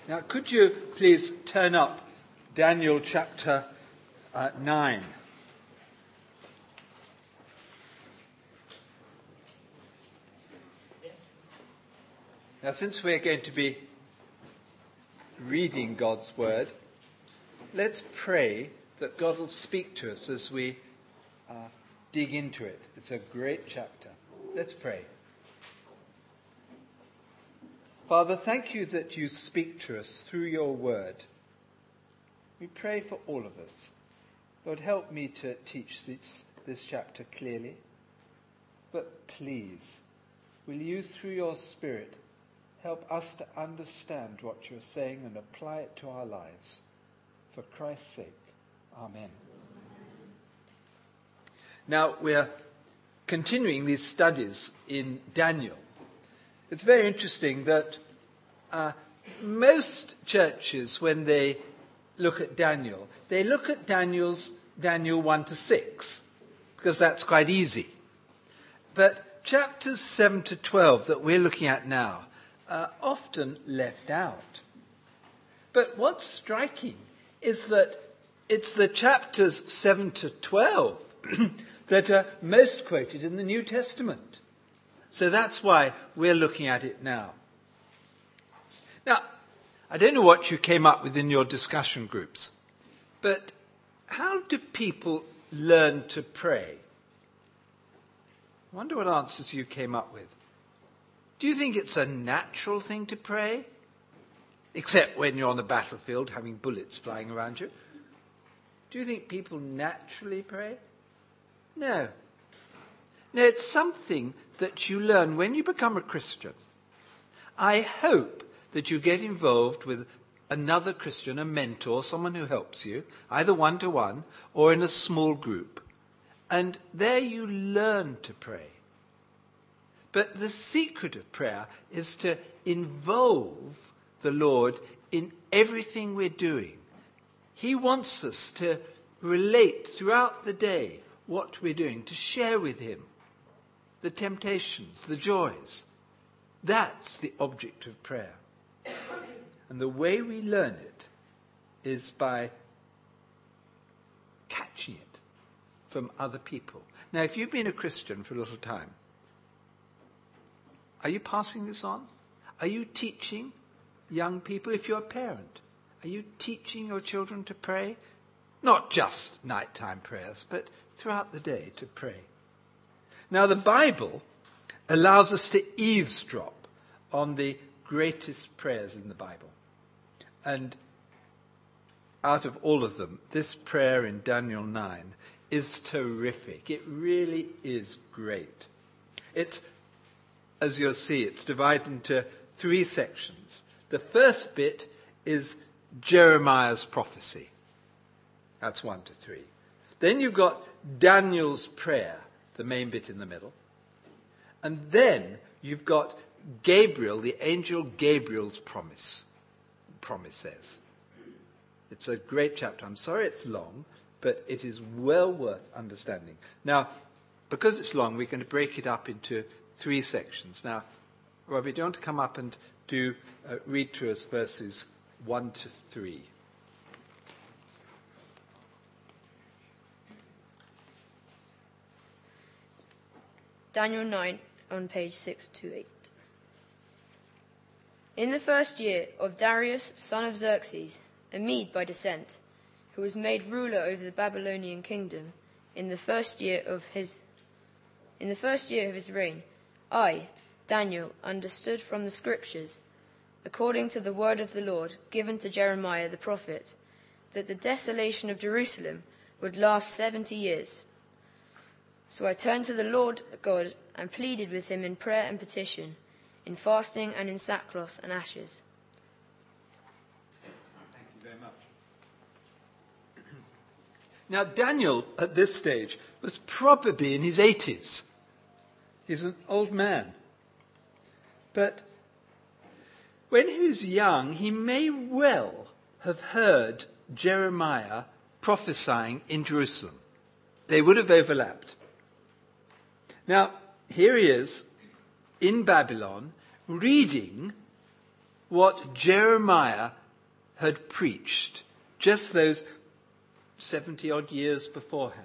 Now, could you please turn up Daniel chapter 9? Now, since we're going to be reading God's word, let's pray that God will speak to us as we dig into it. It's a great chapter. Let's pray. Father, thank you that you speak to us through your word. We pray for all of us. Lord, help me to teach this chapter clearly. But please, will you, through your Spirit, help us to understand what you're saying and apply it to our lives. For Christ's sake, amen. Now, we're continuing these studies in Daniel. It's very interesting that most churches, when they look at Daniel, they look at Daniel 1 to 6, because that's quite easy. But chapters 7 to 12 that we're looking at now are often left out. But what's striking is that it's the chapters 7 to 12 that are most quoted in the New Testament. So that's why we're looking at it now. Now, I don't know what you came up with in your discussion groups, but how do people learn to pray? I wonder what answers you came up with. Do you think it's a natural thing to pray? Except when you're on the battlefield having bullets flying around you. Do you think people naturally pray? No. No, it's something that you learn when you become a Christian. I hope that you get involved with another Christian, a mentor, someone who helps you, either one-to-one or in a small group. And there you learn to pray. But the secret of prayer is to involve the Lord in everything we're doing. He wants us to relate throughout the day what we're doing, to share with him the temptations, the joys. That's the object of prayer. And the way we learn it is by catching it from other people. Now, if you've been a Christian for a little time, are you passing this on? Are you teaching young people? If you're a parent, are you teaching your children to pray? Not just nighttime prayers, but throughout the day to pray. Now, the Bible allows us to eavesdrop on the greatest prayers in the Bible. And out of all of them, this prayer in Daniel 9 is terrific. It really is great. It's, as you'll see, it's divided into 3 sections. The first bit is Jeremiah's prophecy. That's 1 to 3. Then you've got Daniel's prayer, the main bit in the middle. And then you've got Gabriel, the angel Gabriel's promises. It's a great chapter. I'm sorry it's long, but it is well worth understanding. Now, because it's long, we're going to break it up into 3 sections. Now, Robbie, do you want to come up and read to us verses 1 to 3? Daniel 9 on page 628. In the first year of Darius, son of Xerxes, a Mede by descent, who was made ruler over the Babylonian kingdom, in the first year of his reign, I, Daniel, understood from the scriptures, according to the word of the Lord given to Jeremiah the prophet, that the desolation of Jerusalem would last 70 years. So I turned to the Lord God and pleaded with him in prayer and petition, in fasting and in sackcloth and ashes. Thank you very much. Now, Daniel, at this stage, was probably in his 80s. He's an old man. But when he was young, he may well have heard Jeremiah prophesying in Jerusalem. They would have overlapped. Now, here he is in Babylon reading what Jeremiah had preached just those 70 odd years beforehand.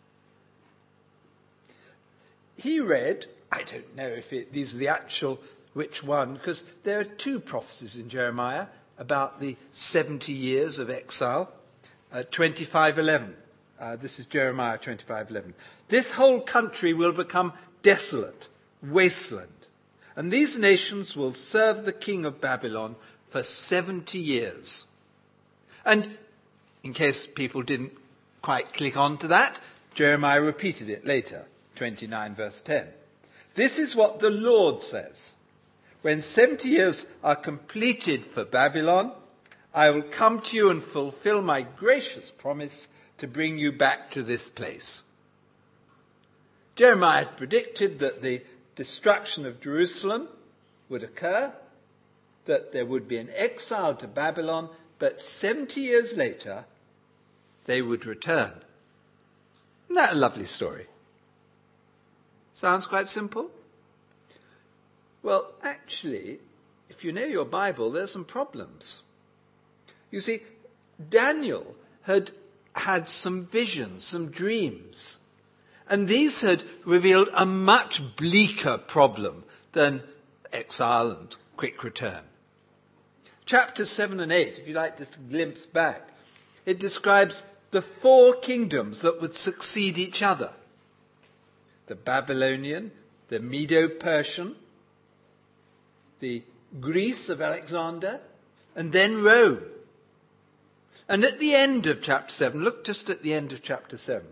He read, I don't know if these are the actual which one, because there are two prophecies in Jeremiah about the 70 years of exile. 25:11. This is Jeremiah 25:11. This whole country will become desolate, wasteland, and these nations will serve the king of Babylon for 70 years. And in case people didn't quite click on to that, Jeremiah repeated it later, 29 verse 10. This is what the Lord says. When 70 years are completed for Babylon, I will come to you and fulfill my gracious promise to bring you back to this place. Jeremiah had predicted that the destruction of Jerusalem would occur, that there would be an exile to Babylon, but 70 years later, they would return. Isn't that a lovely story? Sounds quite simple? Well, actually, if you know your Bible, there's some problems. You see, Daniel had had some visions, some dreams, and these had revealed a much bleaker problem than exile and quick return. Chapters 7 and 8, if you like just a glimpse back, it describes the 4 kingdoms that would succeed each other. The Babylonian, the Medo-Persian, the Greece of Alexander, and then Rome. And at the end of chapter 7, look just at the end of chapter 7.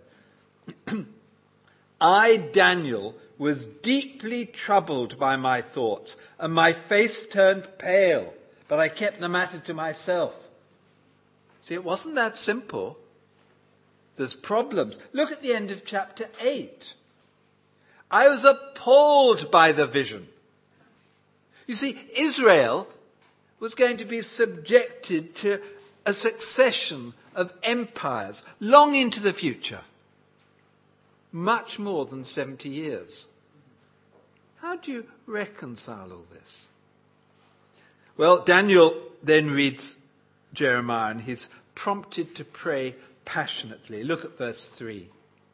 I, Daniel, was deeply troubled by my thoughts, and my face turned pale, but I kept the matter to myself. See, it wasn't that simple. There's problems. Look at the end of chapter 8. I was appalled by the vision. You see, Israel was going to be subjected to a succession of empires long into the future. Much more than 70 years. How do you reconcile all this? Well, Daniel then reads Jeremiah and he's prompted to pray passionately. Look at verse 3.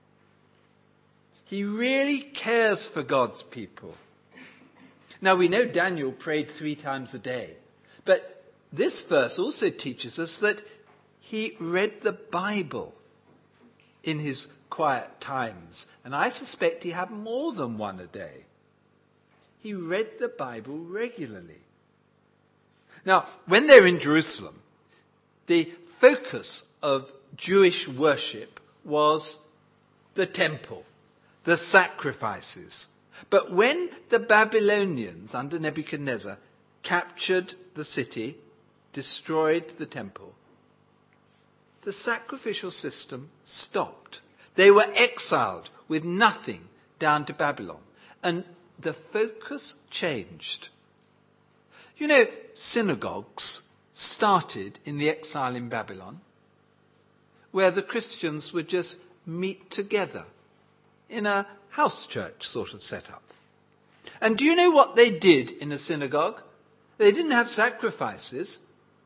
He really cares for God's people. Now, we know Daniel prayed 3 times a day, but this verse also teaches us that he read the Bible in his quiet times, and I suspect he had more than one a day. He read the Bible regularly. Now, when they're in Jerusalem, the focus of Jewish worship was the temple, the sacrifices. But when the Babylonians under Nebuchadnezzar captured the city, destroyed the temple, the sacrificial system stopped. They were exiled with nothing down to Babylon. And the focus changed. You know, synagogues started in the exile in Babylon, where the Christians would just meet together in a house church sort of setup. And do you know what they did in a synagogue? They didn't have sacrifices.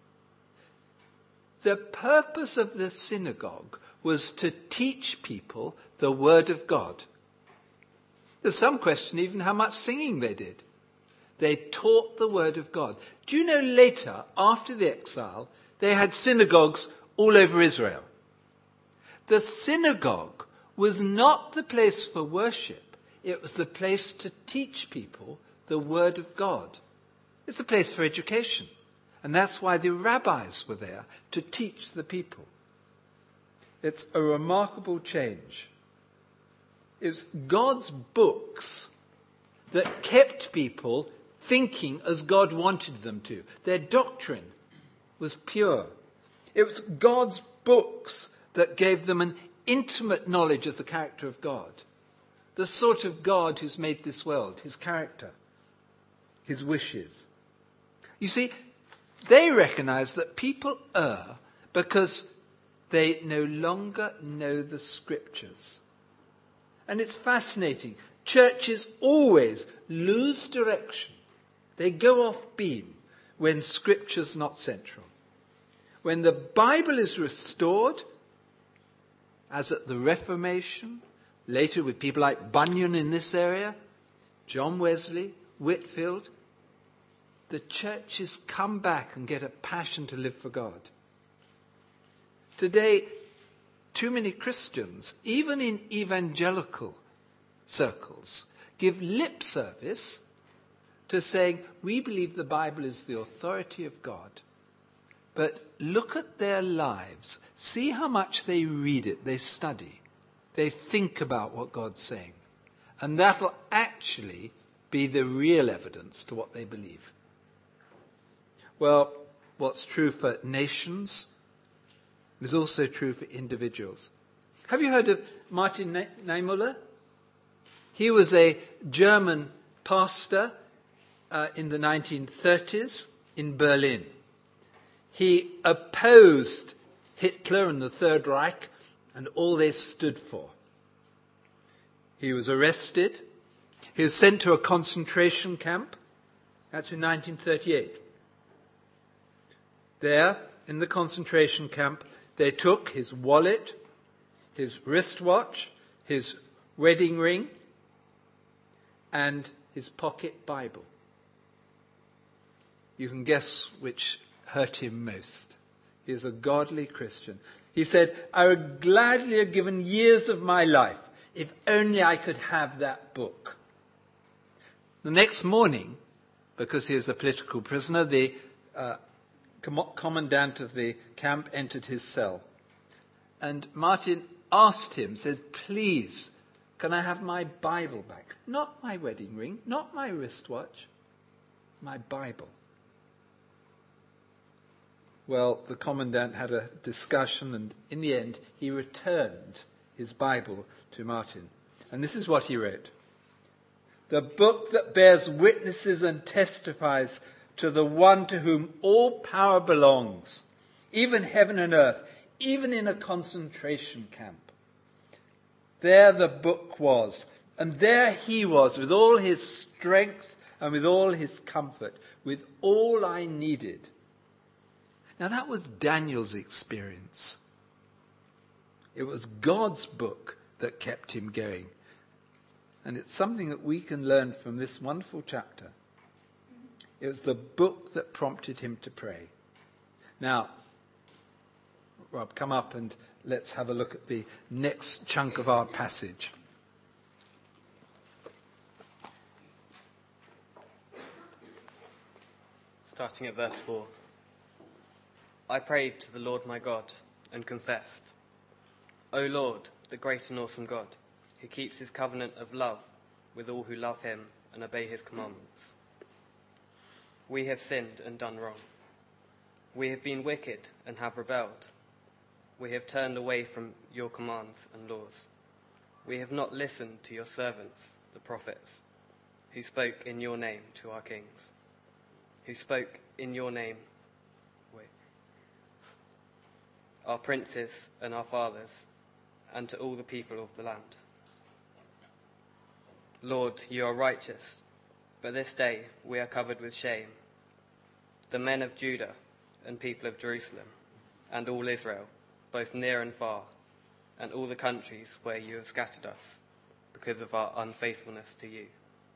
The purpose of the synagogue was to teach people the word of God. There's some question even how much singing they did. They taught the word of God. Do you know later, after the exile, they had synagogues all over Israel? The synagogue was not the place for worship. It was the place to teach people the word of God. It's a place for education. And that's why the rabbis were there, to teach the people. It's a remarkable change. It was God's books that kept people thinking as God wanted them to. Their doctrine was pure. It was God's books that gave them an intimate knowledge of the character of God. The sort of God who's made this world, his character, his wishes. You see, they recognize that people err because they no longer know the scriptures. And it's fascinating. Churches always lose direction. They go off beam when scripture's not central. when the Bible is restored, as at the Reformation, later with people like Bunyan in this area, John Wesley, Whitefield, the churches come back and get a passion to live for God. Today, too many Christians, even in evangelical circles, give lip service to saying, we believe the Bible is the authority of God. But look at their lives. See how much they read it, they study, they think about what God's saying. And that'll actually be the real evidence to what they believe. Well, what's true for nations is also true for individuals. Have you heard of Martin Niemöller? He was a German pastor in the 1930s in Berlin. He opposed Hitler and the Third Reich and all they stood for. He was arrested. He was sent to a concentration camp. That's in 1938. There, in the concentration camp, they took his wallet, his wristwatch, his wedding ring, and his pocket Bible. You can guess which hurt him most. He is a godly Christian. He said, I would gladly have given years of my life if only I could have that book. The next morning, because he was a political prisoner, the commandant of the camp entered his cell. And Martin asked him, says, please, can I have my Bible back? Not my wedding ring, not my wristwatch, my Bible. Well, the commandant had a discussion, and in the end, he returned his Bible to Martin. And this is what he wrote. The book that bears witnesses and testifies to the one to whom all power belongs, even heaven and earth, even in a concentration camp. There the book was, and there he was with all his strength and with all his comfort, with all I needed. Now that was Daniel's experience. It was God's book that kept him going. And it's something that we can learn from this wonderful chapter. It was the book that prompted him to pray. Now, Rob, come up and let's have a look at the next chunk of our passage. Starting at verse 4. I prayed to the Lord my God and confessed, O Lord, the great and awesome God, who keeps his covenant of love with all who love him and obey his commandments. We have sinned and done wrong. We have been wicked and have rebelled. We have turned away from your commands and laws. We have not listened to your servants, the prophets, who spoke in your name to our kings, who spoke in your name, our princes and our fathers, and to all the people of the land. Lord, you are righteous, but this day we are covered with shame. The men of Judah and people of Jerusalem, and all Israel, both near and far, and all the countries where you have scattered us, because of our unfaithfulness to you.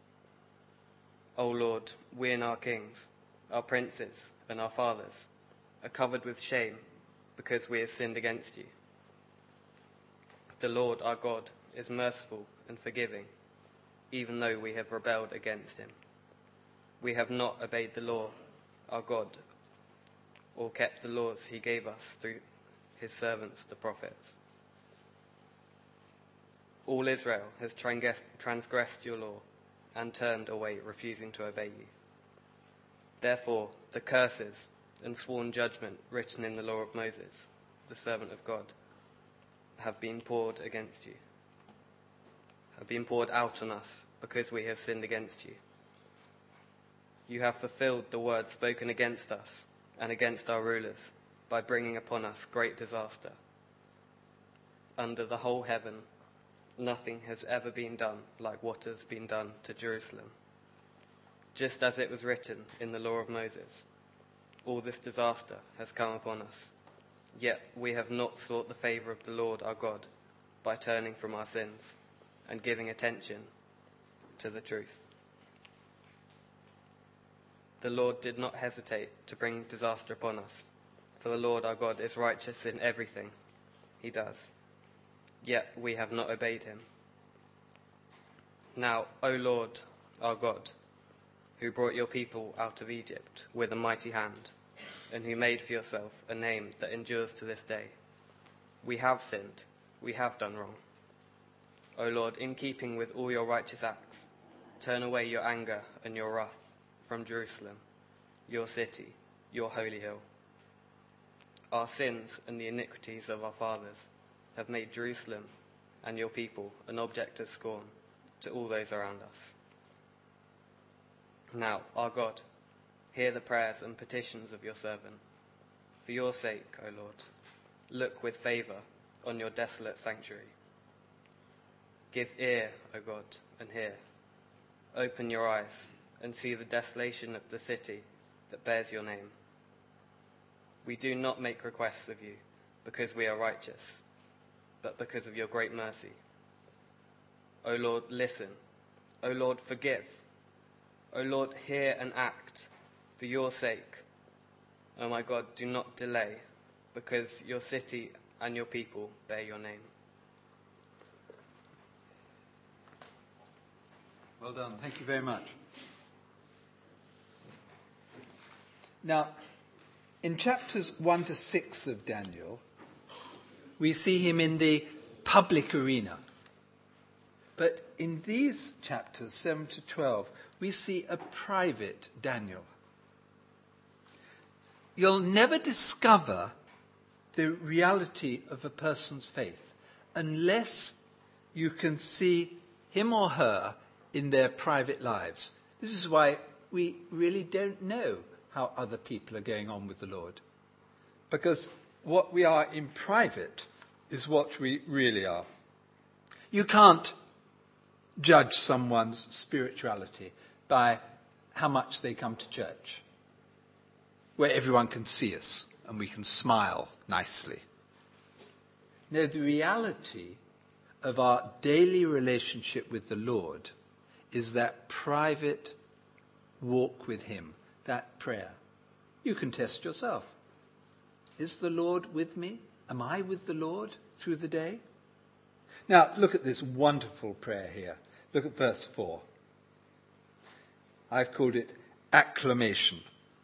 O Lord, we and our kings, our princes and our fathers, are covered with shame, because we have sinned against you. The Lord our God is merciful and forgiving, even though we have rebelled against him. We have not obeyed the law, our God, or kept the laws he gave us through his servants, the prophets. All Israel has transgressed your law and turned away, refusing to obey you. Therefore, the curses and sworn judgment written in the law of Moses, the servant of God, have been poured against you, have been poured out on us because we have sinned against you. You have fulfilled the word spoken against us and against our rulers by bringing upon us great disaster. Under the whole heaven, nothing has ever been done like what has been done to Jerusalem. Just as it was written in the law of Moses, all this disaster has come upon us Yet we have not sought the favour of the Lord our God by turning from our sins and giving attention to the truth. The Lord did not hesitate to bring disaster upon us, for the Lord our God is righteous in everything he does. Yet we have not obeyed him. Now, O Lord our God, who brought your people out of Egypt with a mighty hand, and who made for yourself a name that endures to this day, we have sinned, we have done wrong. O Lord, in keeping with all your righteous acts, turn away your anger and your wrath from Jerusalem, your city, your holy hill. Our sins and the iniquities of our fathers have made Jerusalem and your people an object of scorn to all those around us. Now, our God, hear the prayers and petitions of your servant. For your sake, O Lord, look with favour on your desolate sanctuary. Give ear, O God, and hear. Open your eyes and see the desolation of the city that bears your name. We do not make requests of you because we are righteous, but because of your great mercy. O Lord, listen. O Lord, forgive. O Lord, hear and act for your sake. O my God, do not delay, because your city and your people bear your name. Well done. Thank you very much. Now, in chapters 1 to 6 of Daniel, we see him in the public arena. But in these chapters, 7 to 12, we see a private Daniel. You'll never discover the reality of a person's faith unless you can see him or her in their private lives. This is why we really don't know how other people are going on with the Lord. Because what we are in private is what we really are. You can't judge someone's spirituality by how much they come to church, where everyone can see us and we can smile nicely. No, the reality of our daily relationship with the Lord is that private walk with him, that prayer. You can test yourself. Is the Lord with me? Am I with the Lord through the day? Now, look at this wonderful prayer here. Look at verse 4. I've called it acclamation.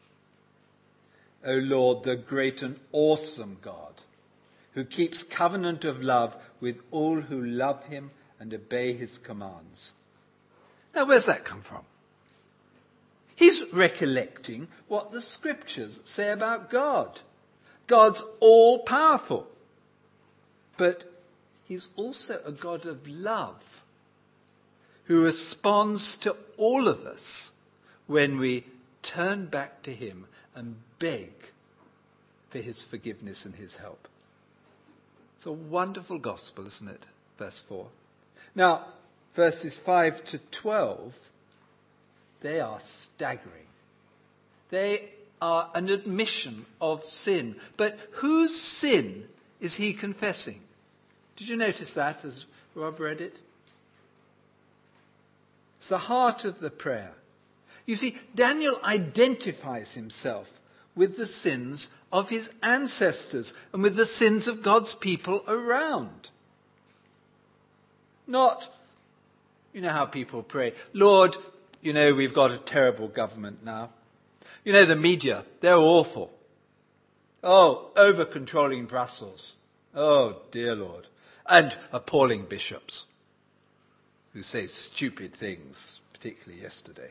O Lord, the great and awesome God, who keeps covenant of love with all who love him and obey his commands. Now, where's that come from? He's recollecting what the scriptures say about God. God's all-powerful. But he's also a God of love who responds to all of us when we turn back to him and beg for his forgiveness and his help. It's a wonderful gospel, isn't it? Verse 4. Now, verses 5 to 12, they are staggering. They are an admission of sin. But whose sin is he confessing? Did you notice that as Rob read it? It's the heart of the prayer. You see, Daniel identifies himself with the sins of his ancestors and with the sins of God's people around. Not, you know how people pray, Lord, you know, we've got a terrible government now. You know, the media, they're awful. Oh, over-controlling Brussels. Oh, dear Lord. And appalling bishops who say stupid things, particularly yesterday.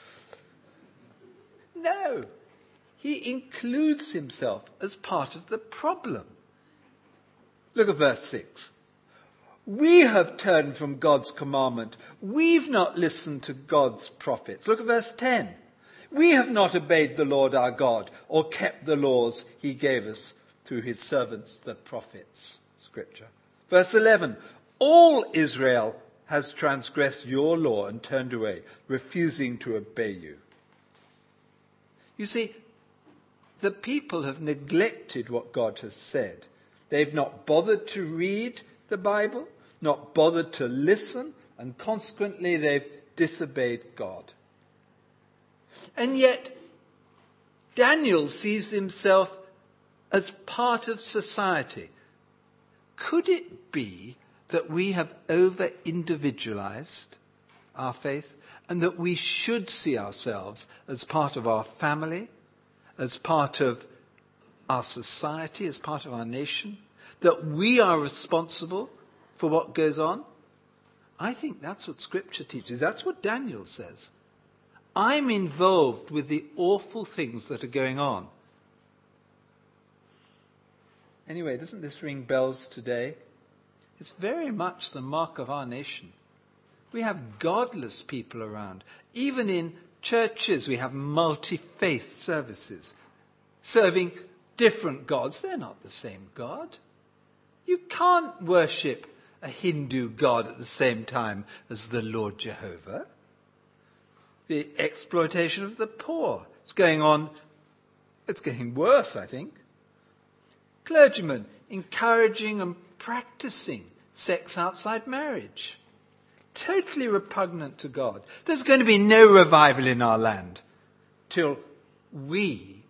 No, he includes himself as part of the problem. Look at verse 6. We have turned from God's commandment. We've not listened to God's prophets. Look at verse 10. We have not obeyed the Lord our God or kept the laws he gave us through his servants, the prophets. Scripture. Verse 11. All Israel has transgressed your law and turned away, refusing to obey you. You see, the people have neglected what God has said. They've not bothered to read the Bible, not bothered to listen, and consequently they've disobeyed God. And yet, Daniel sees himself as part of society. Could it be that we have over-individualized our faith and that we should see ourselves as part of our family, as part of our society, as part of our nation, that we are responsible for what goes on? I think that's what Scripture teaches. That's what Daniel says. I'm involved with the awful things that are going on. Anyway, doesn't this ring bells today? It's very much the mark of our nation. We have godless people around. Even in churches, we have multi-faith services, serving different gods. They're not the same God. You can't worship a Hindu god at the same time as the Lord Jehovah. The exploitation of the poor is going on. It's getting worse, I think. Clergymen encouraging and practicing sex outside marriage. Totally repugnant to God. There's going to be no revival in our land till we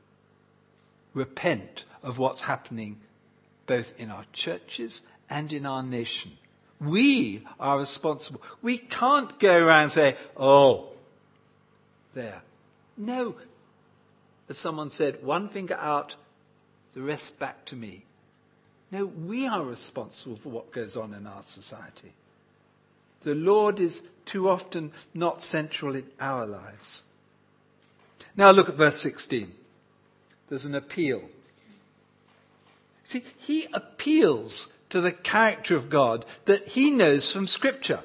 repent of what's happening both in our churches and in our nation. We are responsible. We can't go around and say, oh, there. No. As someone said, one finger out, the rest back to me. No, we are responsible for what goes on in our society. The Lord is too often not central in our lives. Now look at verse 16. There's an appeal. See, he appeals to the character of God that he knows from Scripture.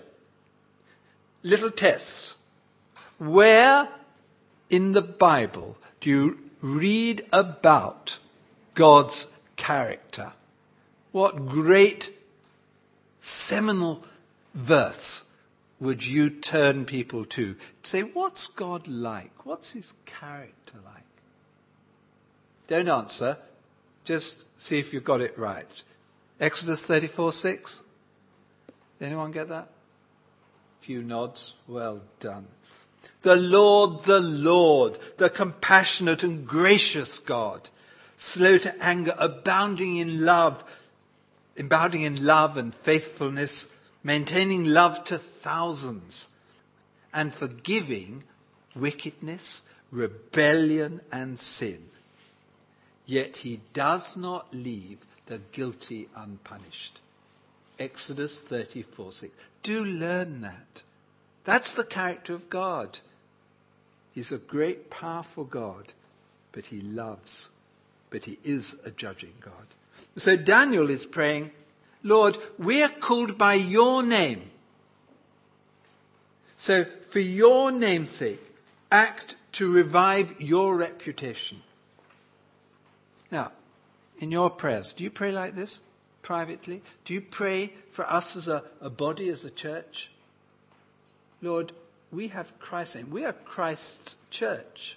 Little tests. Where in the Bible do you read about God's character? What great seminal verse would you turn people to? Say, what's God like? What's his character like? Don't answer. Just see if you've got it right. Exodus 34:6. Anyone get that? Few nods. Well done. The Lord, the compassionate and gracious God, slow to anger, abounding in love and faithfulness, maintaining love to thousands, and forgiving wickedness, rebellion, and sin. Yet he does not leave the guilty unpunished. Exodus 34:6. Do learn that. That's the character of God. He's a great, powerful God, but he loves. But he is a judging God. So Daniel is praying, Lord, we're called by your name. So for your name's sake, act to revive your reputation. Now, in your prayers, do you pray like this privately? Do you pray for us as a body, as a church? Lord, we have Christ's name. We are Christ's church.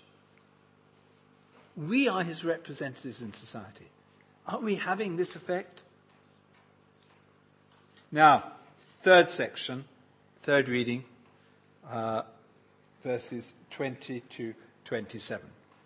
We are his representatives in society. Aren't we having this effect? Now, third section, third reading, verses 20 to 27.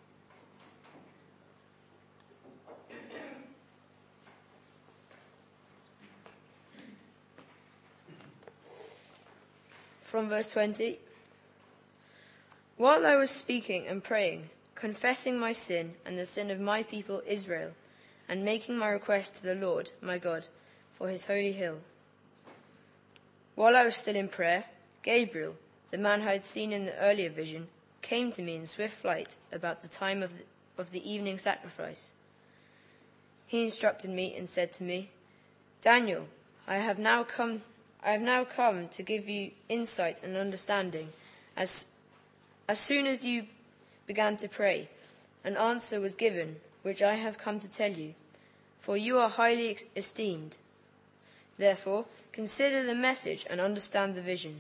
From verse 20. While I was speaking and praying, confessing my sin and the sin of my people Israel, and making my request to the Lord, my God, for his holy hill. While I was still in prayer, Gabriel, the man I had seen in the earlier vision, came to me in swift flight about the time of the evening sacrifice. He instructed me and said to me, Daniel, I have now come to give you insight and understanding. As soon as you began to pray, an answer was given, which I have come to tell you, for you are highly esteemed. Therefore, consider the message and understand the vision.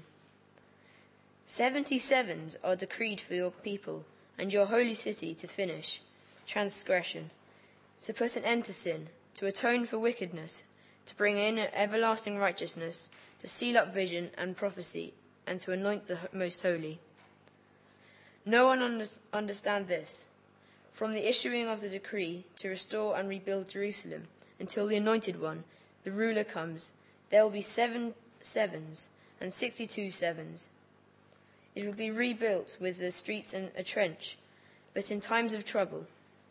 77s are decreed for your people and your holy city to finish, transgression, to put an end to sin, to atone for wickedness, to bring in everlasting righteousness, to seal up vision and prophecy, and to anoint the most holy. No one understand this. From the issuing of the decree to restore and rebuild Jerusalem, until the Anointed One, the ruler, comes, there will be 7 sevens and 62 sevens. It will be rebuilt with the streets and a trench, but in times of trouble.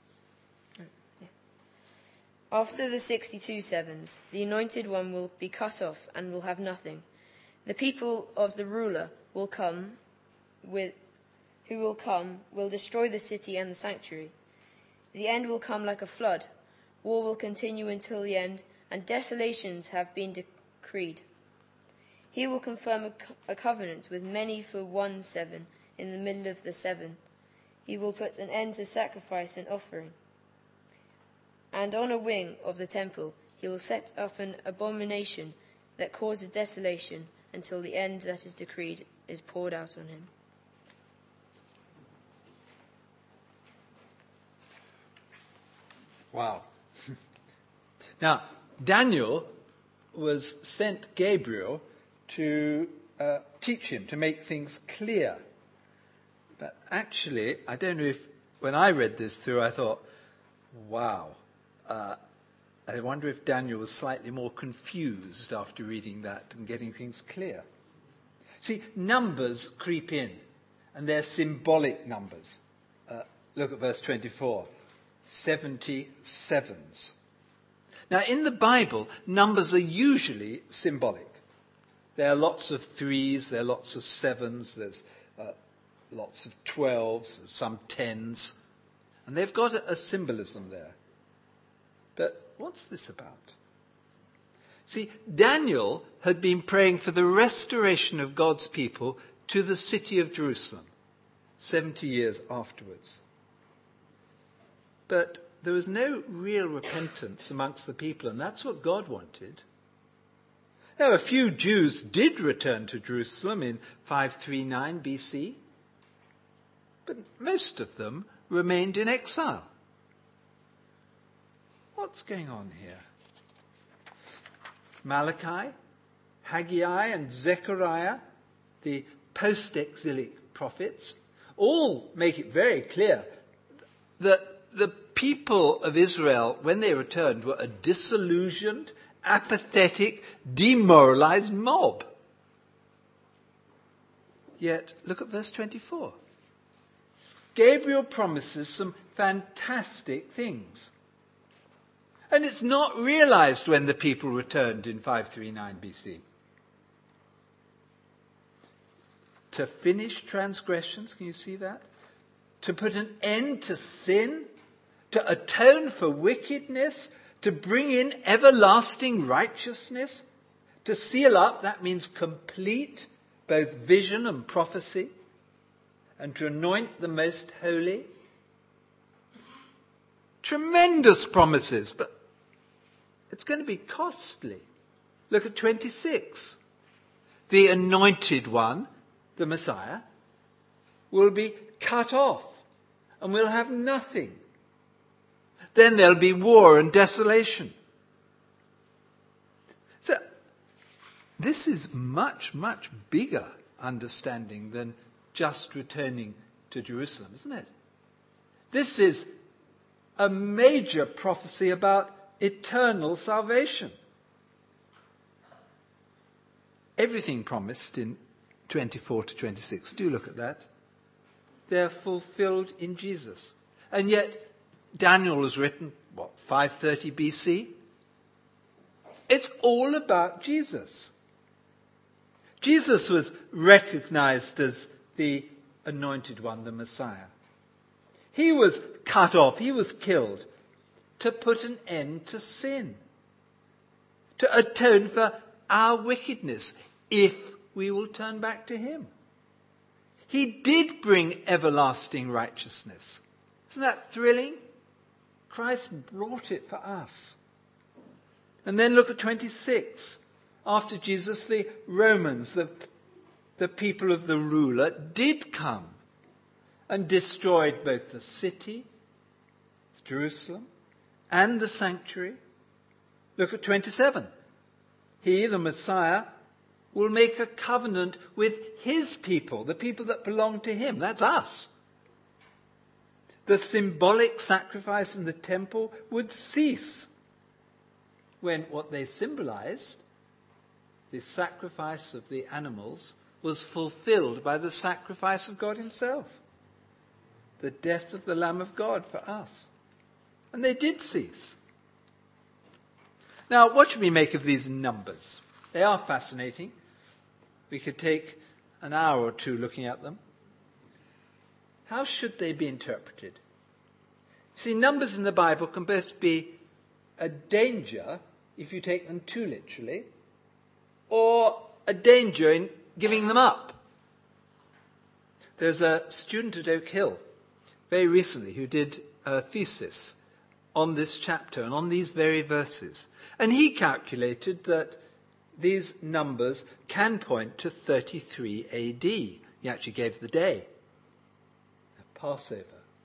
After the 62 sevens, the Anointed One will be cut off and will have nothing. The people of the ruler will destroy the city and the sanctuary. The end will come like a flood. War will continue until the end, and desolations have been decreed. He will confirm a covenant with many for 1 7 in the middle of the 7. He will put an end to sacrifice and offering. And on a wing of the temple he will set up an abomination that causes desolation until the end that is decreed is poured out on him. Wow. Now, Daniel was sent Gabriel to teach him, to make things clear. But actually, I don't know if, when I read this through, I thought, wow, I wonder if Daniel was slightly more confused after reading that and getting things clear. See, numbers creep in, and they're symbolic numbers. Look at verse 24. 77s. Now, in the Bible, numbers are usually symbolic. There are lots of 3s, there are lots of 7s, there's lots of 12s, there's some 10s, and they've got a symbolism there. But what's this about? See, Daniel had been praying for the restoration of God's people to the city of Jerusalem 70 years afterwards. But there was no real repentance amongst the people, and that's what God wanted. Now, a few Jews did return to Jerusalem in 539 BC, but most of them remained in exile. What's going on here? Malachi, Haggai, and Zechariah, the post-exilic prophets, all make it very clear that the people of Israel, when they returned, were a disillusioned, apathetic, demoralized mob. Yet, look at verse 24. Gabriel promises some fantastic things. And it's not realized when the people returned in 539 BC. To finish transgressions, can you see that? To put an end to sin, to atone for wickedness, to bring in everlasting righteousness, to seal up, that means complete both vision and prophecy, and to anoint the most holy. Tremendous promises, but it's going to be costly. Look at 26. The Anointed One, the Messiah, will be cut off and will have nothing. Then there'll be war and desolation. So, this is much, much bigger understanding than just returning to Jerusalem, isn't it? This is a major prophecy about eternal salvation. Everything promised in 24 to 26, do look at that. They're fulfilled in Jesus. And yet, Daniel was written, 530 BC? It's all about Jesus. Jesus was recognized as the Anointed One, the Messiah. He was cut off, he was killed to put an end to sin, to atone for our wickedness, if we will turn back to him. He did bring everlasting righteousness. Isn't that thrilling? Christ brought it for us. And then look at 26. After Jesus, the Romans, the people of the ruler, did come and destroyed both the city Jerusalem and the sanctuary. Look at 27. He, the Messiah, will make a covenant with his people, the people that belong to him. That's us. The symbolic sacrifice in the temple would cease when what they symbolized, the sacrifice of the animals, was fulfilled by the sacrifice of God himself. The death of the Lamb of God for us. And they did cease. Now, what should we make of these numbers? They are fascinating. We could take an hour or two looking at them. How should they be interpreted? See, numbers in the Bible can both be a danger if you take them too literally, or a danger in giving them up. There's a student at Oak Hill very recently who did a thesis on this chapter and on these very verses. And he calculated that these numbers can point to 33 AD. He actually gave the day, the Passover,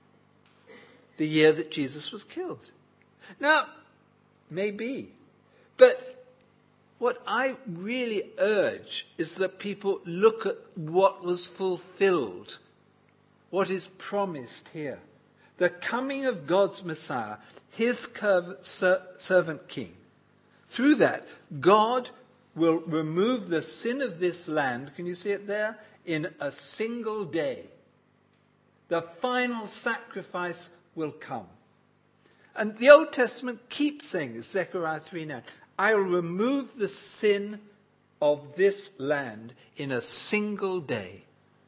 the year that Jesus was killed. Now, maybe, but what I really urge is that people look at what was fulfilled, what is promised here. The coming of God's Messiah, his servant king. Through that, God will remove the sin of this land, can you see it there? In a single day. The final sacrifice will come. And the Old Testament keeps saying this, Zechariah 3:9. I will remove the sin of this land in a single day.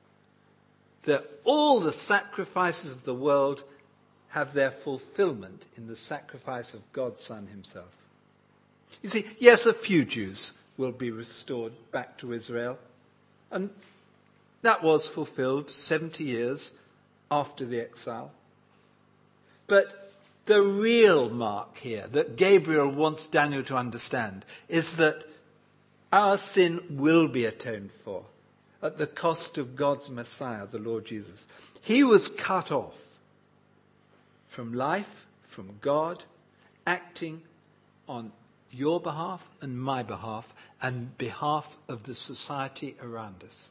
That all the sacrifices of the world have their fulfillment in the sacrifice of God's Son himself. You see, yes, a few Jews will be restored back to Israel. And that was fulfilled 70 years after the exile. But the real mark here that Gabriel wants Daniel to understand is that our sin will be atoned for at the cost of God's Messiah, the Lord Jesus. He was cut off from life, from God, acting on your behalf and my behalf and behalf of the society around us.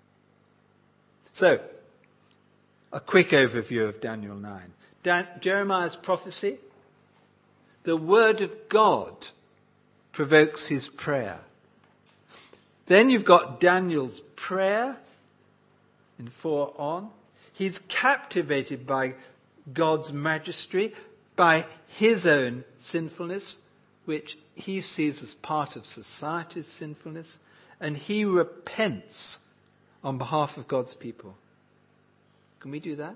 So, a quick overview of Daniel 9. Jeremiah's prophecy, the word of God provokes his prayer. Then you've got Daniel's prayer in 4 on. He's captivated by God's majesty, by his own sinfulness, which he sees as part of society's sinfulness, and he repents on behalf of God's people. Can we do that?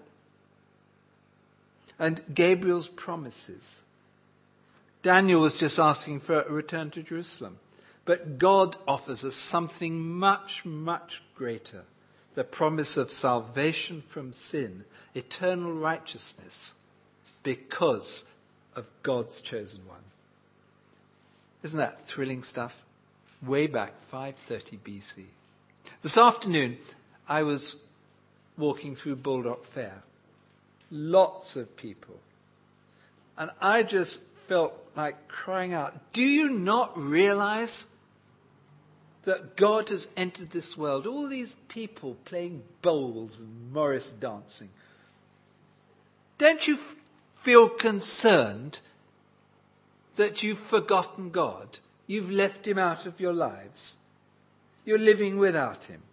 And Gabriel's promises. Daniel was just asking for a return to Jerusalem. But God offers us something much, much greater. The promise of salvation from sin, eternal righteousness, because of God's chosen one. Isn't that thrilling stuff? Way back, 530 BC. This afternoon, I was walking through Baldock Fair. Lots of people. And I just felt like crying out, do you not realize that God has entered this world? All these people playing bowls and Morris dancing. Don't you feel concerned that you've forgotten God? You've left him out of your lives. You're living without him.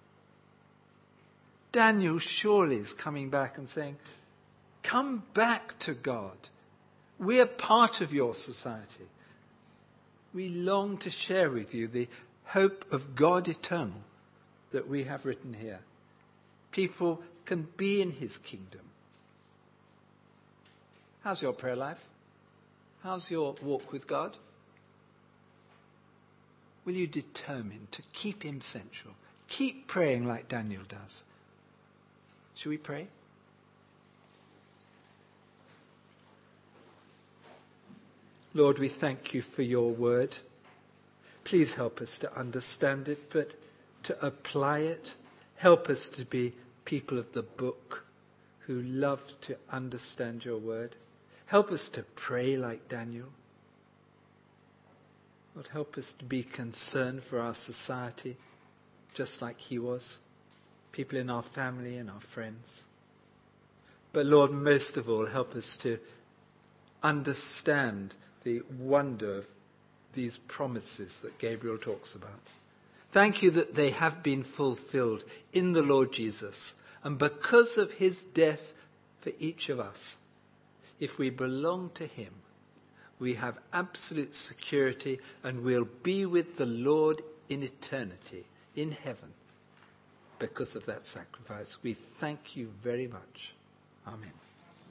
Daniel surely is coming back and saying, come back to God. We are part of your society. We long to share with you the hope of God eternal that we have written here. People can be in his kingdom. How's your prayer life? How's your walk with God? Will you determine to keep him central? Keep praying like Daniel does. Shall we pray? Lord, we thank you for your word. Please help us to understand it, but to apply it. Help us to be people of the book who love to understand your word. Help us to pray like Daniel. Lord, help us to be concerned for our society, just like he was. People in our family and our friends. But Lord, most of all, help us to understand the wonder of these promises that Gabriel talks about. Thank you that they have been fulfilled in the Lord Jesus. And because of his death for each of us, if we belong to him, we have absolute security and we'll be with the Lord in eternity, in heaven, because of that sacrifice. We thank you very much. Amen.